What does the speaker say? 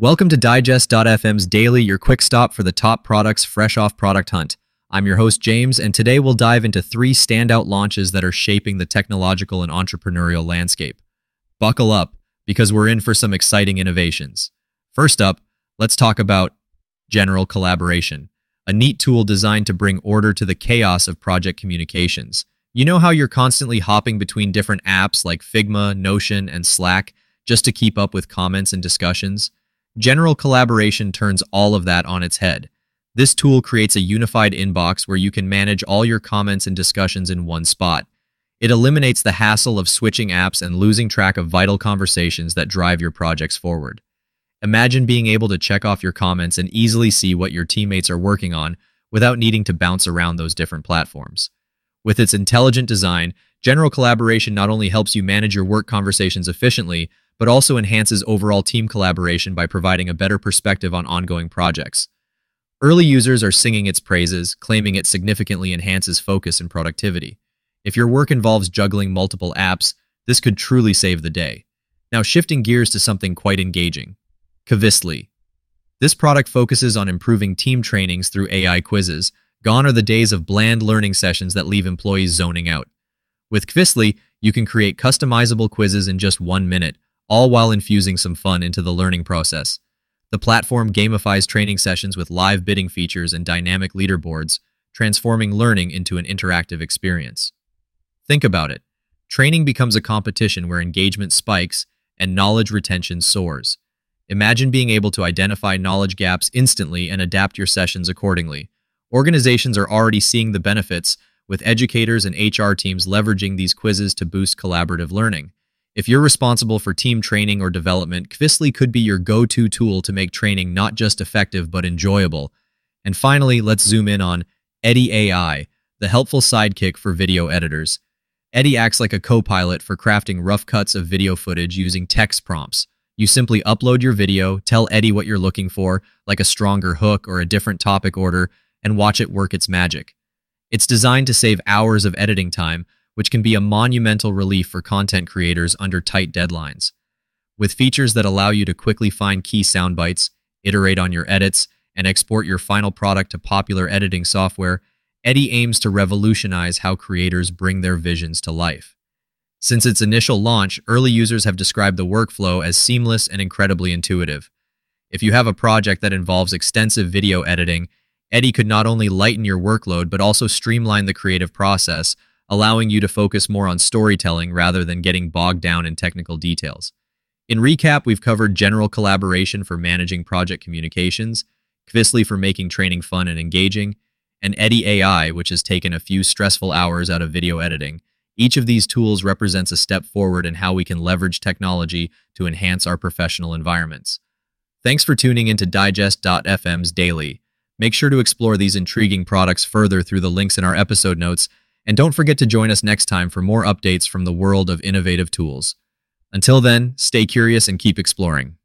Welcome to Digest.fm's daily, your quick stop for the top products fresh off Product Hunt. I'm your host, James, and today we'll dive into 3 standout launches that are shaping the technological and entrepreneurial landscape. Buckle up, because we're in for some exciting innovations. First up, let's talk about General Collaboration, a neat tool designed to bring order to the chaos of project communications. You know how you're constantly hopping between different apps like Figma, Notion, and Slack just to keep up with comments and discussions? General Collaboration turns all of that on its head. This tool creates a unified inbox where you can manage all your comments and discussions in one spot. It eliminates the hassle of switching apps and losing track of vital conversations that drive your projects forward. Imagine being able to check off your comments and easily see what your teammates are working on without needing to bounce around those different platforms. With its intelligent design, General Collaboration not only helps you manage your work conversations efficiently, but also enhances overall team collaboration by providing a better perspective on ongoing projects. Early users are singing its praises, claiming it significantly enhances focus and productivity. If your work involves juggling multiple apps, this could truly save the day. Now, shifting gears to something quite engaging. Kvistly. This product focuses on improving team trainings through AI quizzes. Gone are the days of bland learning sessions that leave employees zoning out. With Kvistly, you can create customizable quizzes in just 1 minute, all while infusing some fun into the learning process. The platform gamifies training sessions with live bidding features and dynamic leaderboards, transforming learning into an interactive experience. Think about it. Training becomes a competition where engagement spikes and knowledge retention soars. Imagine being able to identify knowledge gaps instantly and adapt your sessions accordingly. Organizations are already seeing the benefits, with educators and HR teams leveraging these quizzes to boost collaborative learning. If you're responsible for team training or development, Kvistly could be your go-to tool to make training not just effective but enjoyable. And finally, let's zoom in on Eddy AI, the helpful sidekick for video editors. Eddy acts like a co-pilot for crafting rough cuts of video footage using text prompts. You simply upload your video, tell Eddy what you're looking for, like a stronger hook or a different topic order, and watch it work its magic. It's designed to save hours of editing time, which can be a monumental relief for content creators under tight deadlines. With features that allow you to quickly find key sound bites, iterate on your edits, and export your final product to popular editing software, Eddy aims to revolutionize how creators bring their visions to life. Since its initial launch, early users have described the workflow as seamless and incredibly intuitive. If you have a project that involves extensive video editing, Eddy could not only lighten your workload but also streamline the creative process, allowing you to focus more on storytelling rather than getting bogged down in technical details. In recap, we've covered General Collaboration for managing project communications, Kvistly for making training fun and engaging, and Eddy AI, which has taken a few stressful hours out of video editing. Each of these tools represents a step forward in how we can leverage technology to enhance our professional environments. Thanks for tuning into Digest.fm's Daily. Make sure to explore these intriguing products further through the links in our episode notes, and don't forget to join us next time for more updates from the world of innovative tools. Until then, stay curious and keep exploring.